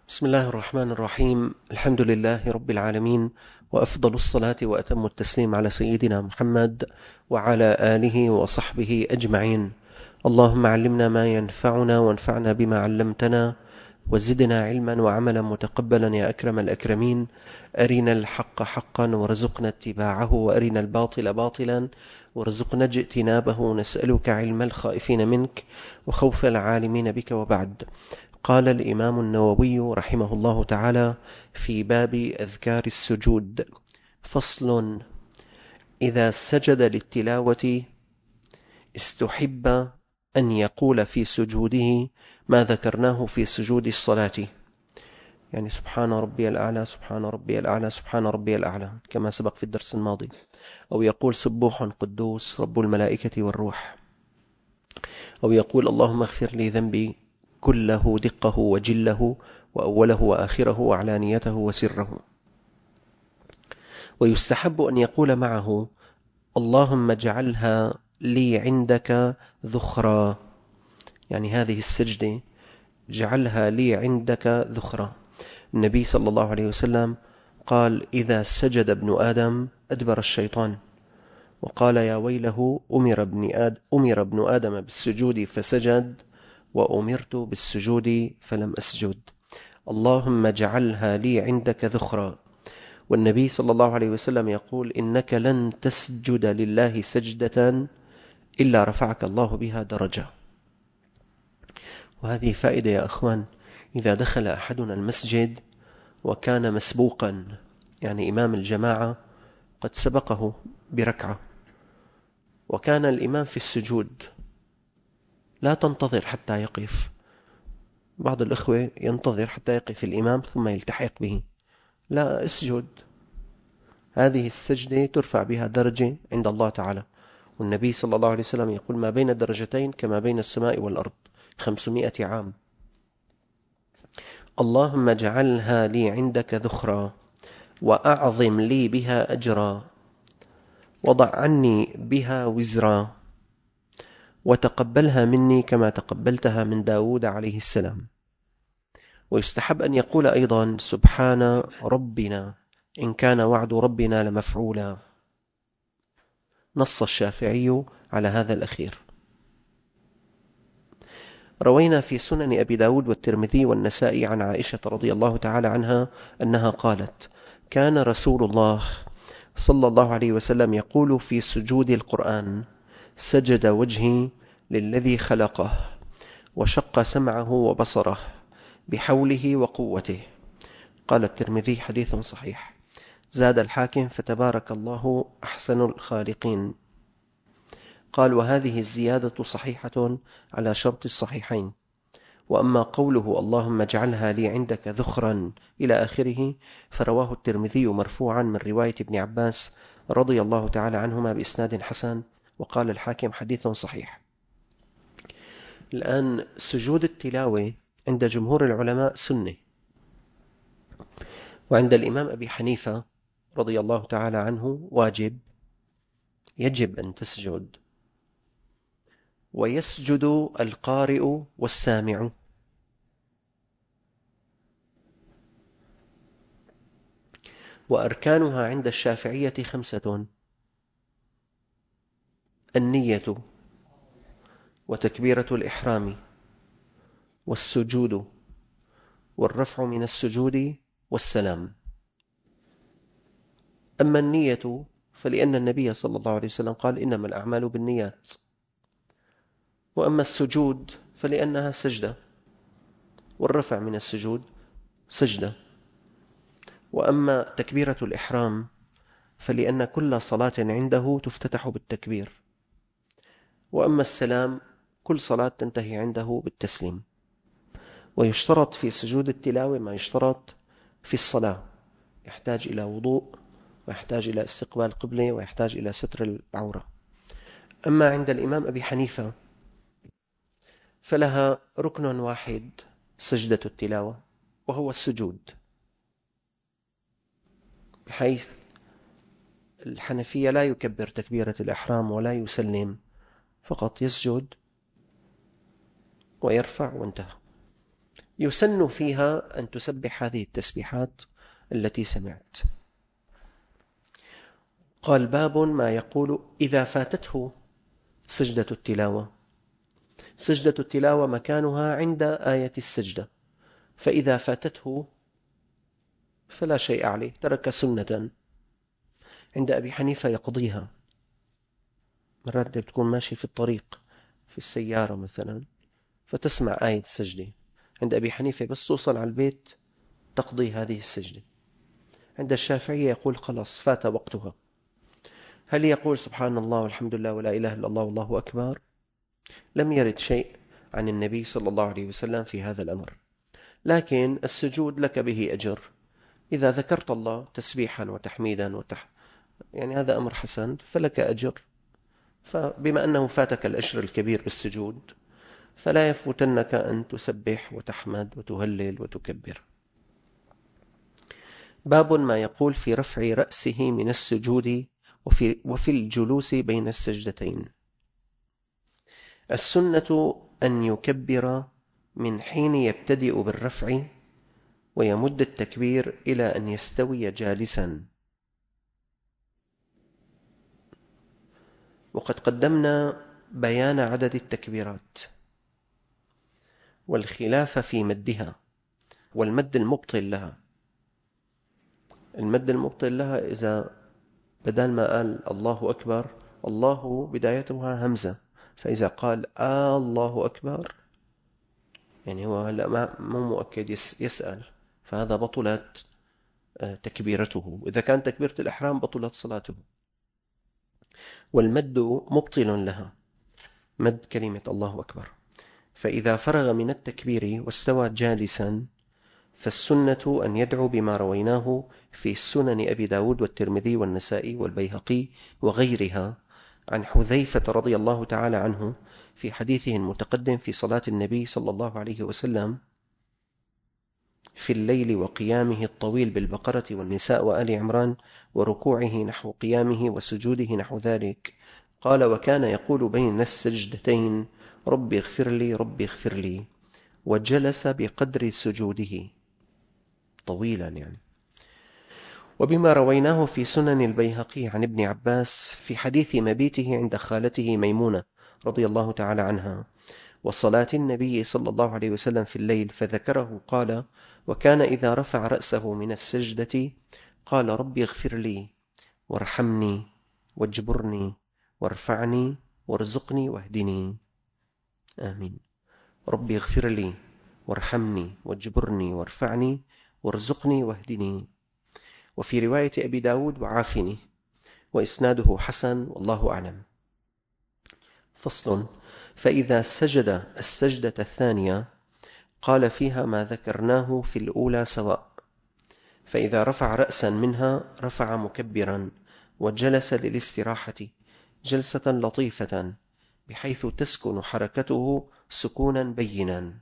بسم الله الرحمن الرحيم. الحمد لله رب العالمين، وأفضل الصلاة وأتم التسليم على سيدنا محمد وعلى آله وصحبه أجمعين. اللهم علمنا ما ينفعنا وانفعنا بما علمتنا، وزدنا علما وعملا متقبلا يا أكرم الأكرمين. أرنا الحق حقا وارزقنا اتباعه، وأرنا الباطل باطلا وارزقنا اجتنابه. نسألك علم الخائفين منك وخوف العالمين بك. وبعد، قال الإمام النووي رحمه الله تعالى في باب أذكار السجود: فصل: إذا سجد للتلاوة استحب أن يقول في سجوده ما ذكرناه في سجود الصلاة، يعني سبحان ربي الأعلى، سبحان ربي الأعلى، سبحان ربي الأعلى، كما سبق في الدرس الماضي. أو يقول سبوح قدوس رب الملائكة والروح. أو يقول اللهم اغفر لي ذنبي كله دقه وجله وأوله وآخره وعلانيته وسره. ويستحب أن يقول معه: اللهم اجعلها لي عندك ذخرا، يعني هذه السجدة اجعلها لي عندك ذخرا. النبي صلى الله عليه وسلم قال: إذا سجد ابن آدم أدبر الشيطان، وقال: يا ويله أمر ابن آدم بالسجود فسجد، وأمرت بالسجود فلم أسجد. اللهم اجعلها لي عندك ذخرا. والنبي صلى الله عليه وسلم يقول: إنك لن تسجد لله سجدة إلا رفعك الله بها درجة. وهذه فائدة يا أخوان. إذا دخل أحدنا المسجد وكان مسبوقا، يعني إمام الجماعة قد سبقه بركعة، وكان الإمام في السجود، لا تنتظر حتى يقف. بعض الإخوة ينتظر حتى يقف الإمام ثم يلتحق به. لا، اسجد. هذه السجدة ترفع بها درجة عند الله تعالى. والنبي صلى الله عليه وسلم يقول: ما بين الدرجتين كما بين السماء والأرض 500 عام. اللهم اجعلها لي عندك ذخرا، وأعظم لي بها أجرا، وضع عني بها وزرا، وتقبلها مني كما تقبلتها من داود عليه السلام. ويستحب أن يقول أيضا: سبحان ربنا إن كان وعد ربنا لمفعولا. نص الشافعي على هذا الأخير. روينا في سنن أبي داود والترمذي والنسائي عن عائشة رضي الله تعالى عنها أنها قالت: كان رسول الله صلى الله عليه وسلم يقول في سجود القرآن: سجد وجهي للذي خلقه، وشق سمعه وبصره بحوله وقوته. قال الترمذي: حديث صحيح. زاد الحاكم: فتبارك الله أحسن الخالقين. قال: وهذه الزيادة صحيحة على شرط الصحيحين. وأما قوله اللهم اجعلها لي عندك ذخرا إلى آخره فرواه الترمذي مرفوعا من رواية ابن عباس رضي الله تعالى عنهما بإسناد حسن. وقال الحاكم: حديث صحيح. الآن سجود التلاوة عند جمهور العلماء سنة، وعند الإمام أبي حنيفة رضي الله تعالى عنه واجب، يجب أن تسجد. ويسجد القارئ والسامع. وأركانها عند الشافعية 5: النية، وتكبيرة الإحرام، والسجود، والرفع من السجود، والسلام. أما النية فلأن النبي صلى الله عليه وسلم قال: إنما الأعمال بالنيات. وأما السجود فلأنها سجدة، والرفع من السجود سجدة. وأما تكبيرة الإحرام فلأن كل صلاة عنده تفتتح بالتكبير. وأما السلام كل صلاة تنتهي عنده بالتسليم. ويشترط في سجود التلاوة ما يشترط في الصلاة: يحتاج إلى وضوء، ويحتاج إلى استقبال قبلة، ويحتاج إلى ستر العورة. أما عند الإمام أبي حنيفة فلها ركن واحد، سجدة التلاوة، وهو السجود، بحيث الحنفية لا يكبر تكبيرة الإحرام ولا يسلم، فقط يسجد ويرفع وانتهى. يسن فيها أن تسبح هذه التسبيحات التي سمعت. قال باب ما يقول إذا فاتته سجدة التلاوة. سجدة التلاوة مكانها عند آية السجدة، فإذا فاتته فلا شيء عليه، ترك سنة. عند أبي حنيفة يقضيها. مرات بتكون ماشي في الطريق في السيارة مثلا فتسمع آية السجدة، عند أبي حنيفة بس توصل على البيت تقضي هذه السجدة. عند الشافعية يقول خلاص فات وقتها. هل يقول سبحان الله والحمد لله ولا إله إلا الله والله أكبر؟ لم يرد شيء عن النبي صلى الله عليه وسلم في هذا الأمر، لكن السجود لك به أجر إذا ذكرت الله تسبيحا وتحميدا يعني هذا أمر حسن فلك أجر. فبما أنه فاتك الأجر الكبير بالسجود فلا يفوتنك أن تسبح وتحمد وتهلل وتكبر. باب ما يقول في رفع رأسه من السجود وفي الجلوس بين السجدتين. السنة أن يكبر من حين يبتدئ بالرفع ويمد التكبير إلى أن يستوي جالسا. وقد قدمنا بيان عدد التكبيرات والخلاف في مدها والمد المبطل لها. المد المبطل لها إذا بدل ما قال الله أكبر، الله بدايتها همزة، فإذا قال الله أكبر يعني هو هلأ مو مؤكد يسأل، فهذا بطلت تكبيرته. إذا كان تكبيرة الإحرام بطلت صلاته. والمد مبطل لها، مد كلمة الله أكبر. فإذا فرغ من التكبير واستوى جالسا فالسنة أن يدعو بما رويناه في سنن أبي داود والترمذي والنسائي والبيهقي وغيرها عن حذيفة رضي الله تعالى عنه في حديثه المتقدم في صلاة النبي صلى الله عليه وسلم في الليل وقيامه الطويل بالبقرة والنساء وآل عمران وركوعه نحو قيامه وسجوده نحو ذلك. قال: وكان يقول بين السجدتين: رب اغفر لي رب اغفر لي، وجلس بقدر سجوده طويلا يعني. وبما رويناه في سنن البيهقي عن ابن عباس في حديث مبيته عند خالته ميمونة رضي الله تعالى عنها وصلاة النبي صلى الله عليه وسلم في الليل فذكره، قال: وكان إذا رفع رأسه من السجدة قال: رب اغفر لي وارحمني واجبرني وارفعني وارزقني واهدني. آمين. رب اغفر لي وارحمني واجبرني وارفعني وارزقني واهدني. وفي رواية أبي داود: وعافني، وإسناده حسن والله أعلم. فصل: فإذا سجد السجدة الثانية قال فيها ما ذكرناه في الأولى سواء. فإذا رفع رأسا منها رفع مكبرا وجلس للاستراحة جلسة لطيفة بحيث تسكن حركته سكونا بينا.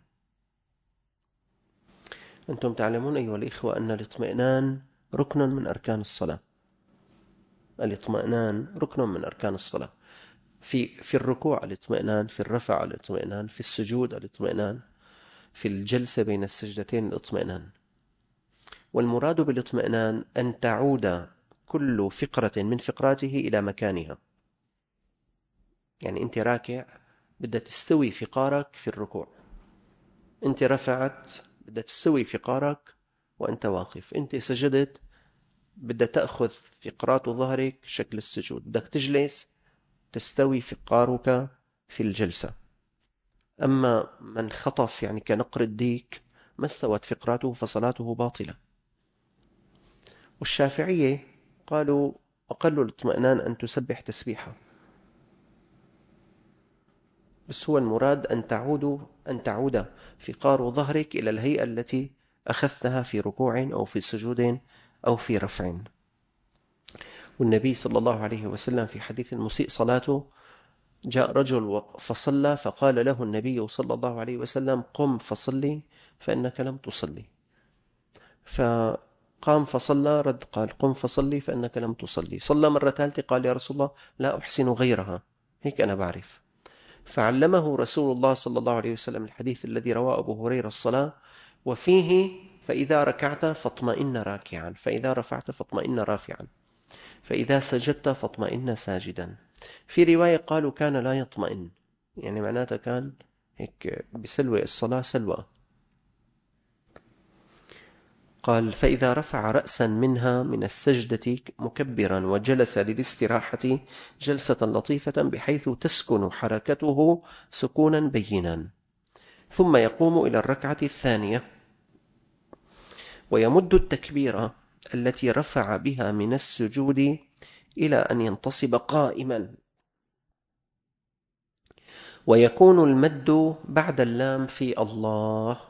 أنتم تعلمون أيها الإخوة أن الاطمئنان ركن من أركان الصلاة. الاطمئنان ركن من أركان الصلاة. في الركوع الاطمئنان، في الرفع الاطمئنان، في السجود الاطمئنان، في الجلسة بين السجدتين الاطمئنان. والمراد بالاطمئنان أن تعود كل فقرة من فقراته إلى مكانها. يعني أنت راكع بدها تستوي فقارك في الركوع، أنت رفعت بدها تستوي فقارك وأنت واقف، أنت سجدت بدها تأخذ فقرات ظهرك شكل السجود، بدك تجلس تستوي فقارك في الجلسة. أما من خطف يعني كنقر الديك ما استوت فقراته فصلاته باطلة. والشافعية قالوا أقل الاطمئنان أن تسبح تسبيحة، بس هو المراد أن تعود فقار ظهرك إلى الهيئة التي أخذتها في ركوع أو في سجود أو في رفع. والنبي صلى الله عليه وسلم في حديث المسيء صلاته جاء رجل فصلى فقال له النبي صلى الله عليه وسلم: قم فصلي فإنك لم تصلي. فقام فصلى، رد قال: قم فصلي فإنك لم تصلي. صلى مرة ثالثة قال: يا رسول الله لا أحسن غيرها، هيك أنا بعرف. فعلمه رسول الله صلى الله عليه وسلم الحديث الذي رواه أبو هريرة الصلاة وفيه فإذا ركعت فاطمئن راكعا، فإذا رفعت فاطمئن رافعا، فإذا سجدت فاطمئن ساجدا. في رواية قالوا كان لا يطمئن، يعني معناته كان هيك بسلوى الصلاة سلوى. قال فإذا رفع رأسا منها من السجدة مكبرا وجلس للاستراحة جلسة لطيفة بحيث تسكن حركته سكونا بينا، ثم يقوم إلى الركعة الثانية ويمد التكبير التي رفع بها من السجود إلى أن ينتصب قائما، ويكون المد بعد اللام في الله،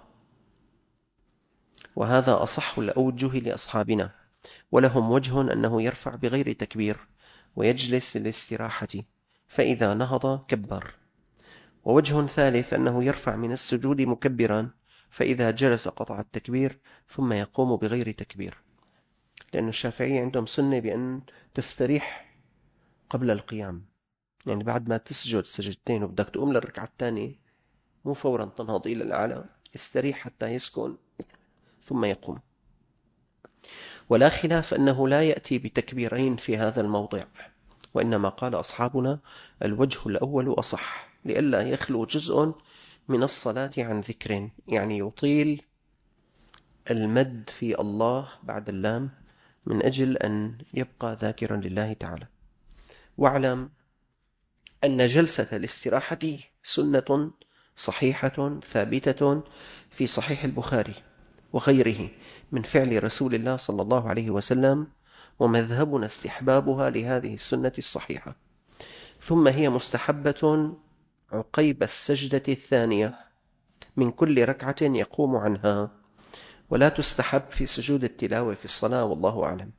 وهذا أصح الأوجه لأصحابنا، ولهم وجه أنه يرفع بغير تكبير ويجلس للاستراحة، فإذا نهض كبر، ووجه ثالث أنه يرفع من السجود مكبرا، فإذا جلس قطع التكبير ثم يقوم بغير تكبير، لأن الشافعية عندهم سنة بأن تستريح قبل القيام، يعني بعد ما تسجد سجدتين وبدك تقوم للركعة الثانية مو فورا تنهض إلى الأعلى، استريح حتى يسكن ثم يقوم. ولا خلاف أنه لا يأتي بتكبيرين في هذا الموضع، وإنما قال أصحابنا الوجه الأول أصح، لئلا يخلو جزء من الصلاة عن ذكر، يعني يطيل المد في الله بعد اللام من أجل أن يبقى ذاكرا لله تعالى. واعلم أن جلسة الاستراحة سنة صحيحة ثابتة في صحيح البخاري وغيره من فعل رسول الله صلى الله عليه وسلم، ومذهبنا استحبابها لهذه السنة الصحيحة. ثم هي مستحبة عقيب السجدة الثانية من كل ركعة يقوم عنها، ولا تستحب في سجود التلاوة في الصلاة، والله أعلم.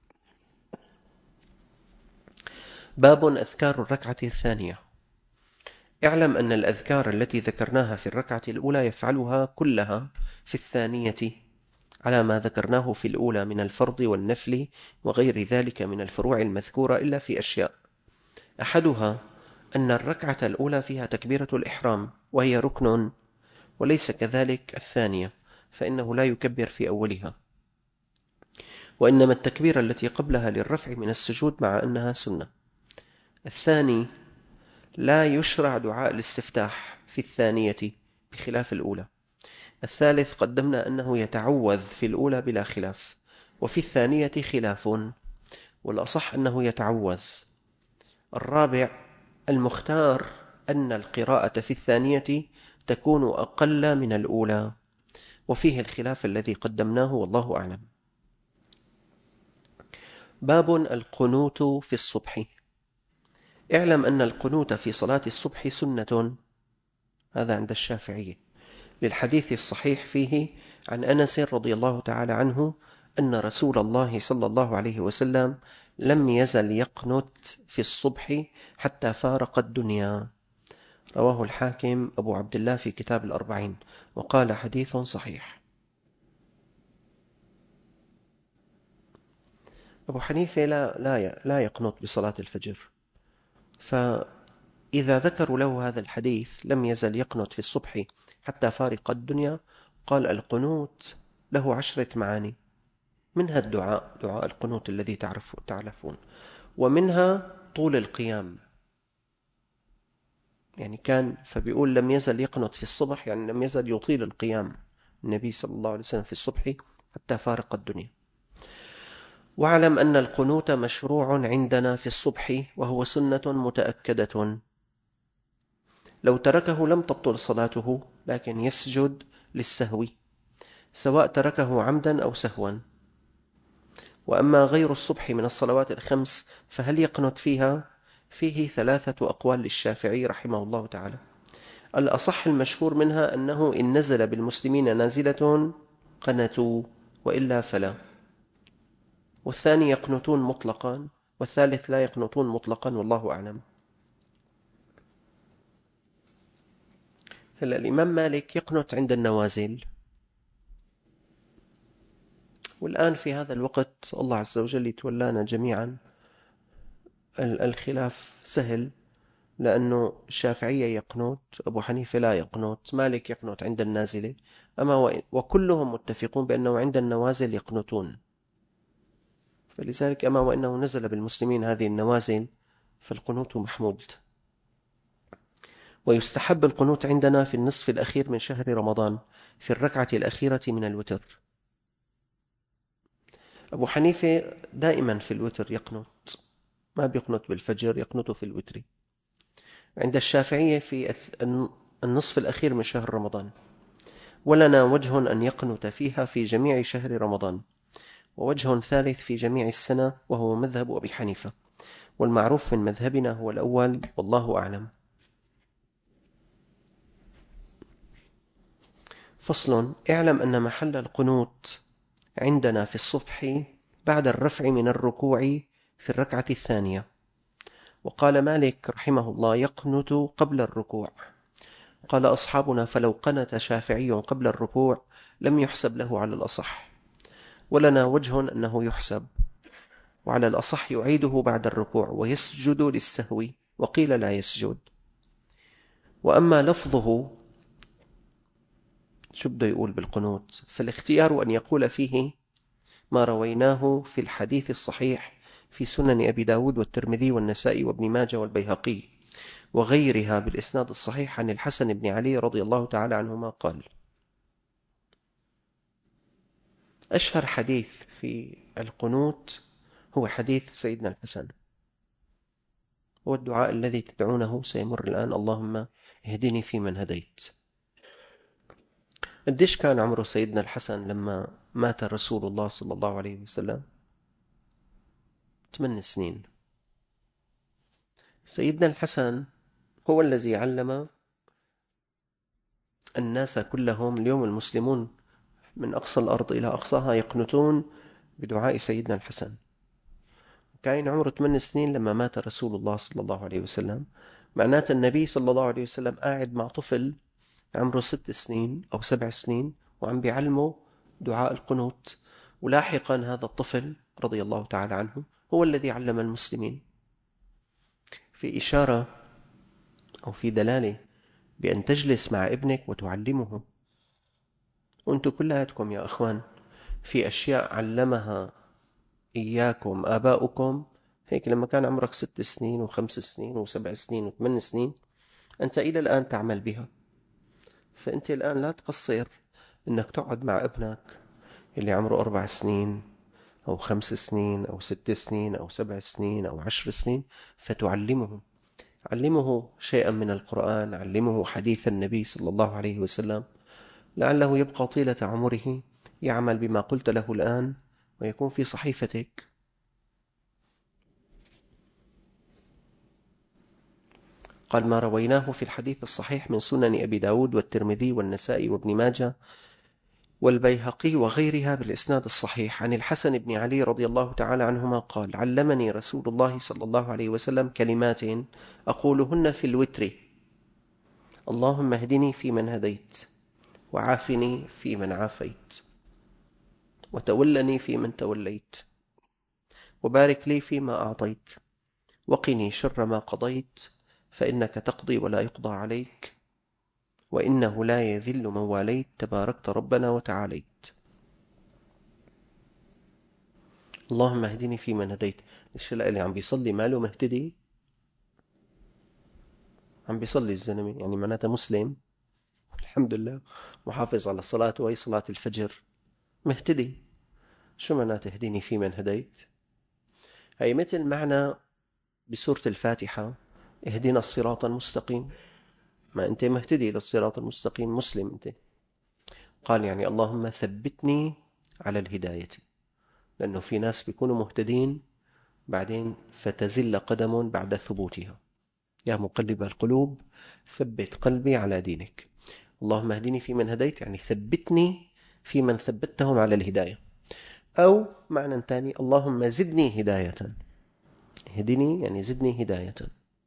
باب أذكار الركعة الثانية. اعلم أن الأذكار التي ذكرناها في الركعة الأولى يفعلها كلها في الثانية على ما ذكرناه في الأولى من الفرض والنفل وغير ذلك من الفروع المذكورة، إلا في أشياء. أحدها أن الركعة الأولى فيها تكبيرة الإحرام وهي ركن، وليس كذلك الثانية، فإنه لا يكبر في أولها، وإنما التكبيرة التي قبلها للرفع من السجود مع أنها سنة. الثاني لا يشرع دعاء الاستفتاح في الثانية بخلاف الأولى. الثالث قدمنا أنه يتعوذ في الأولى بلا خلاف، وفي الثانية خلاف، والأصح أنه يتعوذ. الرابع المختار أن القراءة في الثانية تكون أقل من الأولى، وفيه الخلاف الذي قدمناه والله أعلم. باب القنوت في الصبح. اعلم أن القنوت في صلاة الصبح سنة، هذا عند الشافعية، للحديث الصحيح فيه عن أنس رضي الله تعالى عنه أن رسول الله صلى الله عليه وسلم لم يزل يقنت في الصبح حتى فارق الدنيا. رواه الحاكم أبو عبد الله في كتاب الأربعين، وقال حديث صحيح. أبو حنيفة لا يقنط بصلاة الفجر، فإذا ذكروا له هذا الحديث لم يزل يقنط في الصبح حتى فارق الدنيا، قال القنوت له 10 معاني، منها دعاء القنوت الذي تعرفون، ومنها طول القيام، يعني كان فبيقول لم يزل يقنط في الصبح، يعني لم يزل يطيل القيام النبي صلى الله عليه وسلم في الصبح حتى فارق الدنيا. واعلم أن القنوت مشروع عندنا في الصبح، وهو سنة متأكدة، لو تركه لم تبطل صلاته، لكن يسجد للسهو سواء تركه عمدا أو سهوا. وأما غير الصبح من الصلوات الخمس فهل يقنت فيها؟ فيه 3 أقوال للشافعي رحمه الله تعالى. الأصح المشهور منها أنه إن نزل بالمسلمين نازلة قنتوا، وإلا فلا. والثاني يقنتون مطلقا، والثالث لا يقنتون مطلقا، والله أعلم. هلا الإمام مالك يقنت عند النوازل، والآن في هذا الوقت الله عز وجل يتولانا جميعا، الخلاف سهل، لأنه الشافعية يقنوت، أبو حنيفة لا يقنوت، مالك يقنوت عند النازلة، وكلهم متفقون بأنه عند النوازل يقنطون. فلذلك وإنه نزل بالمسلمين هذه النوازل فالقنوت محمود. ويستحب القنوت عندنا في النصف الأخير من شهر رمضان في الركعة الأخيرة من الوتر. أبو حنيفة دائما في الوتر يقنط، ما بيقنط بالفجر، يقنط في الوتر. عند الشافعية في النصف الأخير من شهر رمضان. ولنا وجه أن يقنت فيها في جميع شهر رمضان، ووجه ثالث في جميع السنة، وهو مذهب أبي حنيفة، والمعروف من مذهبنا هو الأول، والله أعلم. فصل: اعلم أن محل القنوت عندنا في الصبح بعد الرفع من الركوع في الركعة الثانية. وقال مالك رحمه الله: يقنت قبل الركوع. قال أصحابنا: فلو قنت شافعي قبل الركوع لم يحسب له على الأصح. ولنا وجه أنه يحسب، وعلى الأصح يعيده بعد الركوع ويسجد للسهو، وقيل لا يسجد. وأما لفظه شو بده يقول بالقنوت، فالاختيار أن يقول فيه ما رويناه في الحديث الصحيح في سنن أبي داود والترمذي والنسائي وابن ماجه والبيهقي وغيرها بالإسناد الصحيح عن الحسن بن علي رضي الله تعالى عنهما قال: أشهر حديث في القنوت هو حديث سيدنا الحسن، هو الدعاء الذي تدعونه سيمر الآن: اللهم اهدني فيمن هديت. قديش كان عمره سيدنا الحسن لما مات رسول الله صلى الله عليه وسلم؟ 8 سنين. سيدنا الحسن هو الذي علم الناس كلهم. اليوم المسلمون من أقصى الأرض إلى أقصاها يقنتون بدعاء سيدنا الحسن. كان عمره 8 سنين لما مات رسول الله صلى الله عليه وسلم. معناته النبي صلى الله عليه وسلم قاعد مع طفل عمره 6 سنين أو 7 سنين وعم بيعلمه دعاء القنوت. ولاحقا هذا الطفل رضي الله تعالى عنه هو الذي علم المسلمين. في إشارة أو في دلالة بأن تجلس مع ابنك وتعلمه. وأنتم كلاتكم يا أخوان في أشياء علمها إياكم آباؤكم، هيك لما كان عمرك 6 سنين و5 سنين و7 سنين و8 سنين أنت إلى الآن تعمل بها. فأنت الآن لا تقصر أنك تقعد مع ابنك اللي عمره 4 سنين أو 5 سنين أو 6 سنين أو 7 سنين أو 10 سنين فتعلمه. علمه شيئا من القرآن، علمه حديث النبي صلى الله عليه وسلم، لعله يبقى طيلة عمره يعمل بما قلت له الآن ويكون في صحيفتك. قال: ما رويناه في الحديث الصحيح من سنن أبي داود والترمذي والنسائي وابن ماجه والبيهقي وغيرها بالإسناد الصحيح عن الحسن بن علي رضي الله تعالى عنهما قال: علمني رسول الله صلى الله عليه وسلم كلمات أقولهن في الوتر: اللهم اهدني فيمن هديت، وعافني فيمن عافيت، وتولني فيمن توليت، وبارك لي فيما أعطيت، وقني شر ما قضيت، فإنك تقضي ولا يقضى عليك، وإنه لا يذل من واليت، تباركت ربنا وتعاليت. اللهم اهدني فيمن هديت. الشلة اللي عم بيصلي ماله مهتدي؟ عم بيصلي الزلمة، يعني معناته مسلم الحمد لله، محافظ على صلاته وهي صلاة الفجر، مهتدي. شو معناته اهدني فيمن هديت؟ هي مثل معنى بسورة الفاتحة: اهدنا الصراط المستقيم. ما أنت مهتدي للصراط المستقيم، مسلم أنت. قال يعني اللهم ثبتني على الهداية، لأنه في ناس بيكونوا مهتدين بعدين فتزل قدم بعد ثبوتها. يا مقلب القلوب ثبت قلبي على دينك. اللهم اهدني فيمن هديت يعني ثبتني في من ثبتهم على الهداية. أو معنى ثاني: اللهم زدني هداية. اهدني يعني زدني هداية.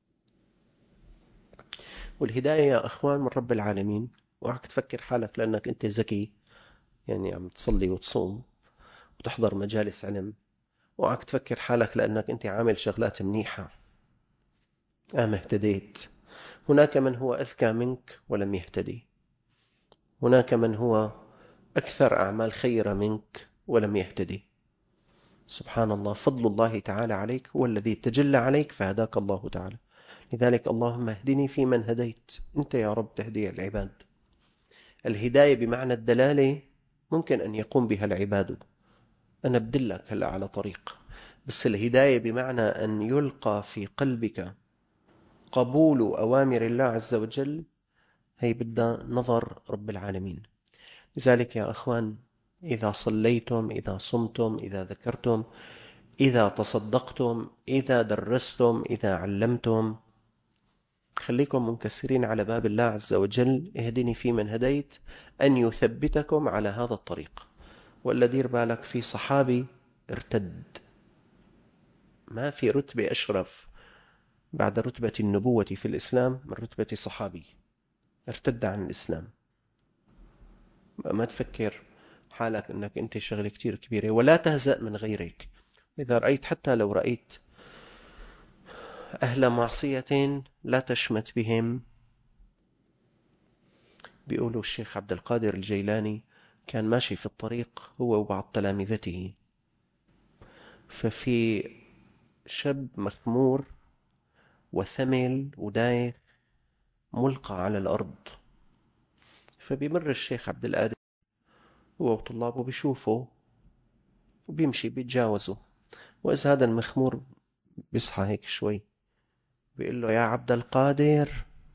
والهداية يا أخوان من رب العالمين. وعك تفكر حالك لأنك أنت ذكي يعني عم تصلي وتصوم وتحضر مجالس علم، وعك تفكر حالك لأنك أنت عامل شغلات منيحة. اهتديت. هناك من هو أذكى منك ولم يهتدي. هناك من هو أكثر أعمال خيرة منك ولم يهتدي. سبحان الله، فضل الله تعالى عليك هو الذي تجلى عليك فهداك الله تعالى. لذلك اللهم اهدني فيمن هديت. أنت يا رب تهدي العباد. الهداية بمعنى الدلالة ممكن أن يقوم بها العباد، أنا بدلك هلأ على طريق. بس الهداية بمعنى أن يلقى في قلبك قبول أوامر الله عز وجل، هي بدها نظر رب العالمين. لذلك يا أخوان، إذا صليتم، إذا صمتم، إذا ذكرتم، إذا تصدقتم، إذا درستم، إذا علمتم، خليكم منكسرين على باب الله عز وجل، اهدني فيمن هديت، أن يثبتكم على هذا الطريق. ولا دير بالك، في صحابي ارتد. ما في رتبة أشرف بعد رتبة النبوة في الإسلام من رتبة صحابي ارتد عن الإسلام. ما تفكر حالك أنك أنت شغلة كتير كبيرة، ولا تهزأ من غيرك. إذا رأيت، حتى لو رأيت أهل معصية لا تشمت بهم. بيقولوا الشيخ عبد القادر الجيلاني كان ماشي في الطريق هو وبعض تلامذته، ففي شاب مخمور وثمل ودايخ ملقى على الأرض، فبيمر الشيخ عبد القادر هو وطلابه، بيشوفه وبيمشي بيتجاوزه. وإذا هذا المخمور بيصحى هيك شوي، بيقول له يا عبد القادر.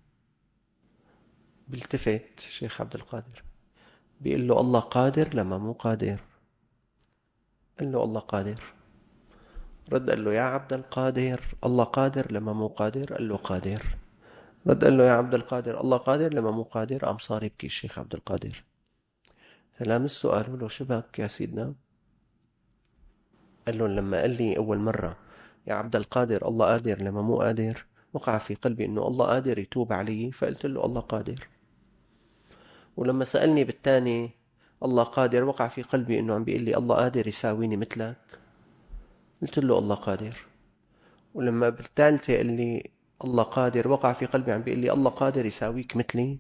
بيلتفت الشيخ عبد القادر، بيقول له الله قادر لما مو قادر. قال له الله قادر. رد قال له يا عبد القادر، الله قادر لما مو قادر. قال له قادر. رد قال له يا عبد القادر، الله قادر لما مو قادر. قام صار يبكي الشيخ عبد القادر. تلامسه قالوا له شبك يا سيدنا؟ قال له لما قال لي أول مرة يا عبد القادر الله قادر لما مو قادر، وقع في قلبي إنه الله قادر يتوب علي، فقلت له الله قادر. ولما سألني بالتاني الله قادر، وقع في قلبي إنه عم بيقول لي الله قادر يساويني مثلك، قلت له الله قادر. ولما بالثالثة قال لي الله قادر، وقع في قلبي عم بيقول لي الله قادر يساويك مثلي.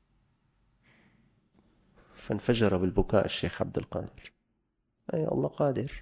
فانفجر بالبكاء الشيخ عبد القادر. أي الله قادر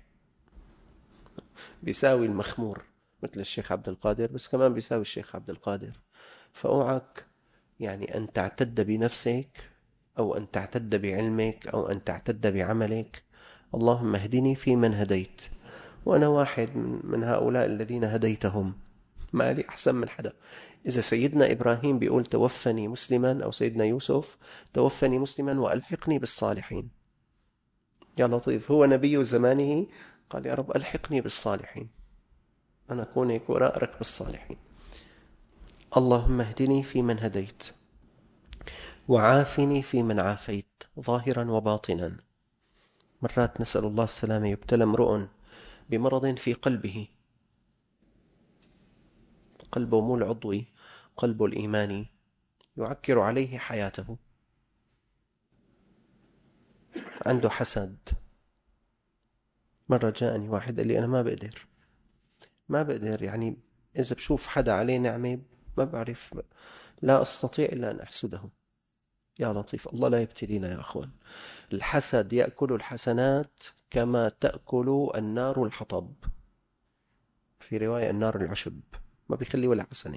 بيساوي المخمور مثل الشيخ عبد القادر، بس كمان بيساوي الشيخ عبد القادر. فأوعك يعني أن تعتد بنفسك، أو أن تعتد بعلمك، أو أن تعتد بعملك. اللهم اهدني فيمن هديت، وأنا واحد من هؤلاء الذين هديتهم. ما لي أحسن من حدا. إذا سيدنا إبراهيم بيقول توفني مسلما، أو سيدنا يوسف توفني مسلما وألحقني بالصالحين، يا لطيف، هو نبي زمانه قال يا رب ألحقني بالصالحين، أنا أكون هيك وراءك بالصالحين. اللهم اهدني فيمن هديت، وعافني فيمن عافيت، ظاهرا وباطنا. مرات نسأل الله السلامة، يبتلى امرؤ بمرض في قلبه، قلبه مو العضوي، قلبه الإيماني، يعكر عليه حياته. عنده حسد. مرة جاءني واحد قال لي أنا ما بقدر يعني إذا بشوف حدا عليه نعمة ما بعرف، لا أستطيع إلا أن أحسده. يا لطيف، الله لا يبتلينا يا أخوان. الحسد يأكل الحسنات كما تأكل النار الحطب، في رواية النار العشب، ما بيخلي ولا حسنة.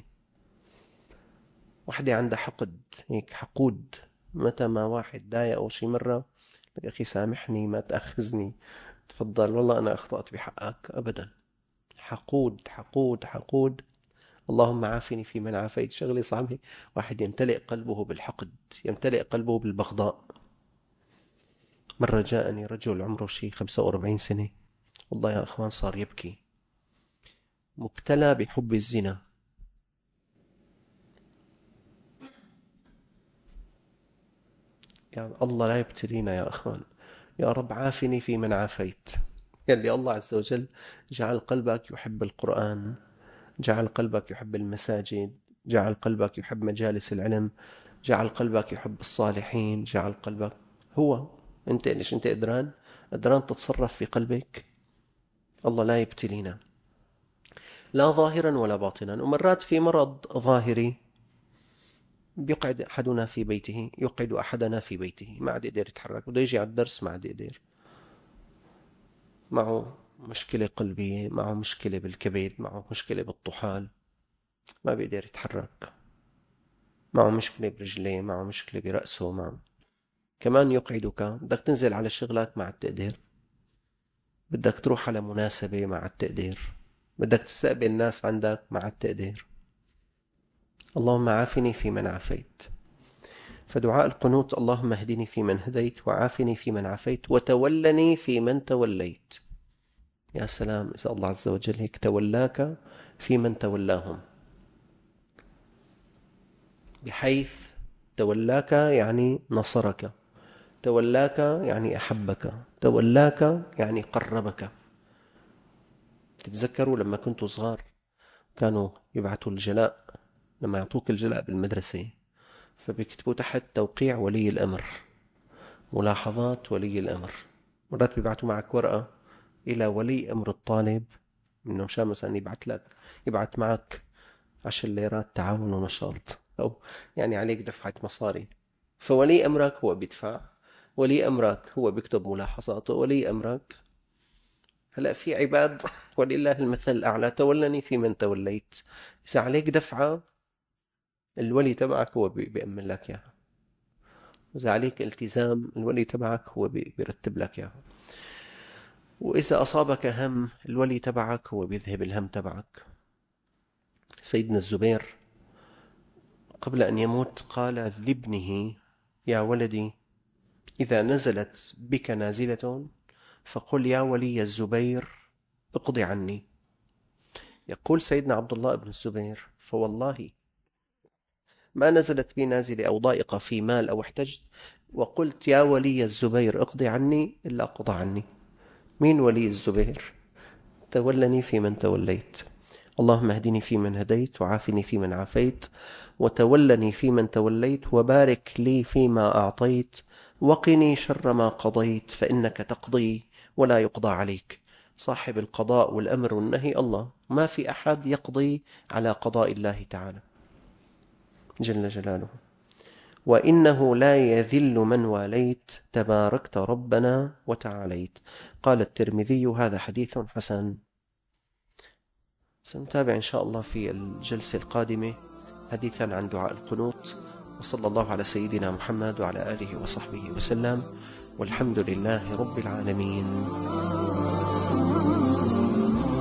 وحدة عندها حقد، هيك حقود، متى ما واحد ضايق أو شي مرة يا أخي سامحني، ما تأخذني، تفضل والله أنا أخطأت بحقك، أبدا. حقود حقود حقود. اللهم عافني فيمن عافيت. شغلة صعبة، واحد يمتلئ قلبه بالحقد، يمتلئ قلبه بالبغضاء. مرة جاءني رجل عمره شي 45 سنة، والله يا أخوان صار يبكي، مبتلى بحب الزنا. يا الله لا يبتلينا يا أخوان. يا رب عافني فيمن عافيت. يلي الله عز وجل جعل قلبك يحب القرآن، جعل قلبك يحب المساجد، جعل قلبك يحب مجالس العلم، جعل قلبك يحب الصالحين، جعل قلبك هو. انت ليش انت قدران تتصرف في قلبك. الله لا يبتلينا. لا ظاهرا ولا باطنا. ومرات في مرض ظاهري بيقعد أحدنا في بيته، يقعد أحدنا في بيته، ما عاد يقدر يتحرك، بده يجي على الدرس ما عاد يقدر، معه مشكلة قلبية، معه مشكلة بالكبد، معه مشكلة بالطحال، ما بيقدر يتحرك، معه مشكلة برجليه، معه مشكلة برأسه، معه كمان يقعدك. بدك تنزل على شغلك ما عاد تقدر، بدك تروح على مناسبة ما عاد تقدر، بدك تستقبل ناس عندك ما عاد تقدر. اللهم عافني فيمن عافيت. فدعاء القنوت: اللهم اهدني فيمن هديت، وعافني فيمن عافيت، وتولني فيمن توليت. يا سلام إذا الله عز وجل هيك تولاك فيمن تولاهم، بحيث تولاك يعني نصرك، تولاك يعني أحبك، تولاك يعني قربك. تتذكروا لما كنتوا صغار كانوا يبعثوا الجلاء، لما يعطوك الجلاء بالمدرسة فبيكتبوا تحت توقيع ولي الأمر، ملاحظات ولي الأمر. مرات بيبعثوا معك ورقة إلى ولي أمر الطالب، إنه مشان مثلا يبعث معك 10 ليرات تعاون ونشاط، أو يعني عليك دفعة مصاري، فولي أمرك هو بيدفع، ولي أمرك هو بيكتب ملاحظاته، ولي أمرك. هلأ في عباد ولله المثل الأعلى: تولني في من توليت. إذا عليك دفعة الولي تبعك هو بيأمن لك إياها، وإذا عليك التزام الولي تبعك هو بيرتب لك إياها، وإذا أصابك هم الولي تبعك هو بيذهب الهم تبعك. سيدنا الزبير قبل أن يموت قال لابنه: يا ولدي، إذا نزلت بك نازلة فقل يا ولي الزبير اقض عني. يقول سيدنا عبد الله بن الزبير: فوالله ما نزلت بي نازلة أو ضائقة في مال أو احتجت وقلت يا ولي الزبير اقض عني إلا قضى عني. مين ولي الزبير؟ تولني فيمن توليت. اللهم اهدني فيمن هديت، وعافني فيمن عافيت، وتولني فيمن توليت، وبارك لي فيما أعطيت، وقني شر ما قضيت، فإنك تقضي ولا يقضى عليك. صاحب القضاء والأمر والنهي الله، ما في أحد يقضي على قضاء الله تعالى جل جلاله. وإنه لا يذل من واليت، تباركت ربنا وتعاليت. قال الترمذي: هذا حديث حسن. سنتابع إن شاء الله في الجلسة القادمة حديثا عن دعاء القنوت. وصلى الله على سيدنا محمد وعلى آله وصحبه وسلم، والحمد لله رب العالمين.